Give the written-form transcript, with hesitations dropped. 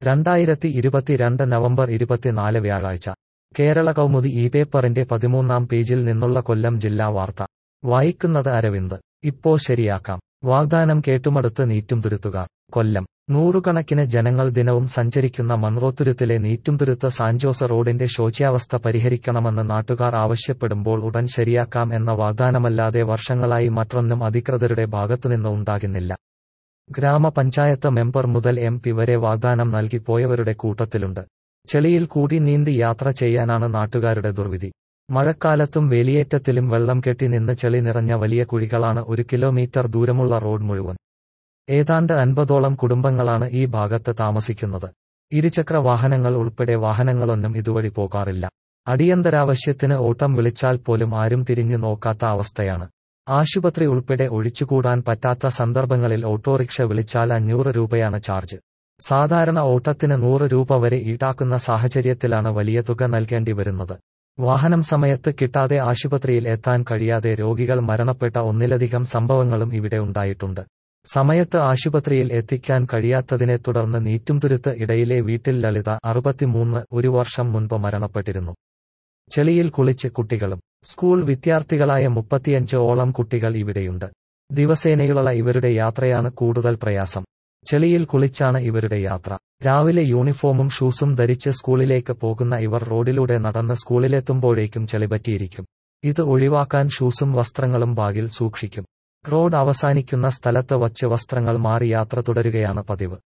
2022 November 24 വ്യാഴാഴ്ച കേരള കൗമുദി ഈ പേപ്പറിന്റെ 13-ാം പേജിൽ നിന്നുള്ള കൊല്ലം ജില്ലാ വാർത്ത വായിക്കുന്നത് അരവിന്ദ്. ഇപ്പോ ശരിയാക്കാം. വാഗ്ദാനം കേട്ടുമടുത്ത് നീറ്റുംതുരുത്തുകാർ. കൊല്ലം. നൂറുകണക്കിന് ജനങ്ങൾ ദിനവും സഞ്ചരിക്കുന്ന മൺറോത്തുരുത്തിലെ നീറ്റുംതുരുത്ത് സാൻജോസ് റോഡിന്റെ ശോച്യാവസ്ഥ പരിഹരിക്കണമെന്ന് നാട്ടുകാർ ആവശ്യപ്പെടുമ്പോൾ ഉടൻ ശരിയാക്കാം എന്ന വാഗ്ദാനമല്ലാതെ വർഷങ്ങളായി മറ്റൊന്നും അധികൃതരുടെ ഭാഗത്തുനിന്ന് ഉണ്ടാകുന്നില്ല. ഗ്രാമപഞ്ചായത്ത് മെമ്പർ മുതൽ MP വരെ വാഗ്ദാനം നൽകി പോയവരുടെ കൂട്ടത്തിലുണ്ട്. ചെളിയിൽ കൂടി നീന്തി യാത്ര ചെയ്യാനാണ് നാട്ടുകാരുടെ ദുർവിധി. മഴക്കാലത്തും വേലിയേറ്റത്തിലും വെള്ളം കെട്ടി നിന്ന് ചെളി നിറഞ്ഞ വലിയ കുഴികളാണ് 1 കിലോമീറ്റർ ദൂരമുള്ള റോഡ് മുഴുവൻ. ഏതാണ്ട് 50ഓളം കുടുംബങ്ങളാണ് ഈ ഭാഗത്ത് താമസിക്കുന്നത്. ഇരുചക്ര വാഹനങ്ങൾ ഉൾപ്പെടെ വാഹനങ്ങളൊന്നും ഇതുവഴി പോകാറില്ല. അടിയന്തരാവശ്യത്തിന് ഓട്ടം വിളിച്ചാൽ പോലും ആരും തിരിഞ്ഞു നോക്കാത്ത അവസ്ഥയാണ്. ആശുപത്രി ഉൾപ്പെടെ ഒഴിച്ചുകൂടാൻ പറ്റാത്ത സന്ദർഭങ്ങളിൽ ഓട്ടോറിക്ഷ വിളിച്ചാൽ 500 രൂപയാണ് ചാർജ്. സാധാരണ ഓട്ടത്തിന് 100 രൂപ വരെ ഈടാക്കുന്ന സാഹചര്യത്തിലാണ് വലിയ തുക നൽകേണ്ടി വരുന്നത്. വാഹനം സമയത്ത് കിട്ടാതെ ആശുപത്രിയിൽ എത്താൻ കഴിയാതെ രോഗികൾ മരണപ്പെട്ട ഒന്നിലധികം സംഭവങ്ങളും ഇവിടെ ഉണ്ടായിട്ടുണ്ട്. സമയത്ത് ആശുപത്രിയിൽ എത്തിക്കാൻ കഴിയാത്തതിനെ തുടർന്ന് നീറ്റുംതുരുത്ത് ഇടയിലെ വീട്ടിൽ ലളിത 63 ഒരു വർഷം മുൻപ് മരണപ്പെട്ടിരുന്നു. ചെളിയിൽ കുളിച്ച് കുട്ടികളും. സ്കൂൾ വിദ്യാർത്ഥികളായ 35ഓളം കുട്ടികൾ ഇവിടെയുണ്ട്. ദിവസേനയുള്ള ഇവരുടെ യാത്രയാണ് കൂടുതൽ പ്രയാസം. ചെളിയിൽ കുളിച്ചാണ് ഇവരുടെ യാത്ര. രാവിലെ യൂണിഫോമും ഷൂസും ധരിച്ച് സ്കൂളിലേക്ക് പോകുന്ന ഇവർ റോഡിലൂടെ നടന്ന് സ്കൂളിലെത്തുമ്പോഴേക്കും ചെളിപറ്റിയിരിക്കും. ഇത് ഒഴിവാക്കാൻ ഷൂസും വസ്ത്രങ്ങളും ബാഗിൽ സൂക്ഷിക്കും. റോഡ് അവസാനിക്കുന്ന സ്ഥലത്ത് വച്ച് വസ്ത്രങ്ങൾ മാറി യാത്ര തുടരുകയാണ് പതിവ്.